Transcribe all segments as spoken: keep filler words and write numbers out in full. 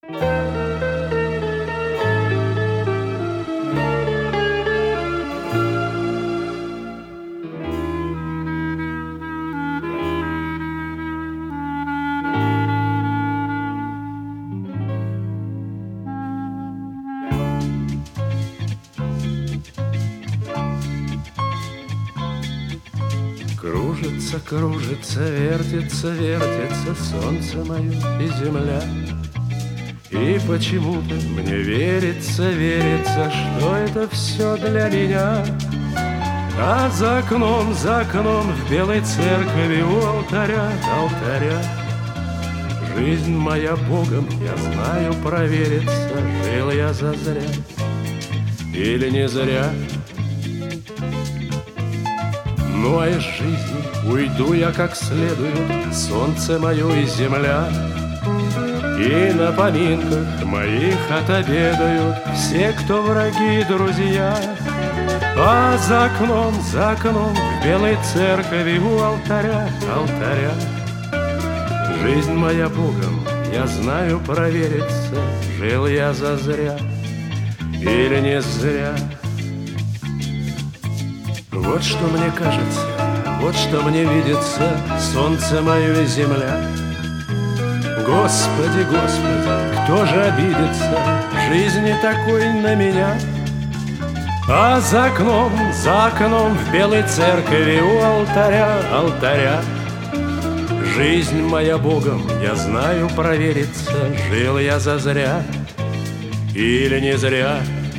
Кружится, кружится, вертится, вертится солнце мое и земля. И почему-то мне верится, верится, что это все для меня. А за окном, за окном в белой церкви у алтаря, алтаря жизнь моя Богом, я знаю, проверится, жил я зазря или не зря. Ну а из жизни уйду я как следует, солнце мое и земля. И на поминках моих отобедают все, кто враги и друзья. А за окном, за окном в белой церкви у алтаря, алтаря жизнь моя Богом, я знаю, проверится, жил я зазря или не зря. Вот что мне кажется, вот что мне видится, солнце мое и земля. Господи, Господи, кто же обидится жизни такой на меня? А за окном, за окном в белой церкви у алтаря, алтаря жизнь моя Богом, я знаю, проверится, жил я зазря или не зря.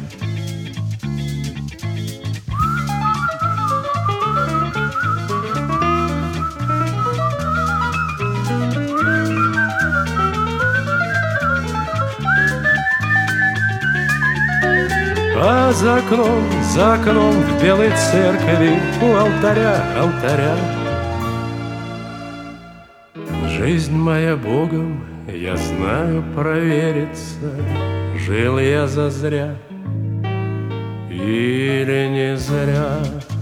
А за окном, за окном в белой церкви у алтаря, алтаря жизнь моя Богом, я знаю, проверится, жил я зазря или не зря.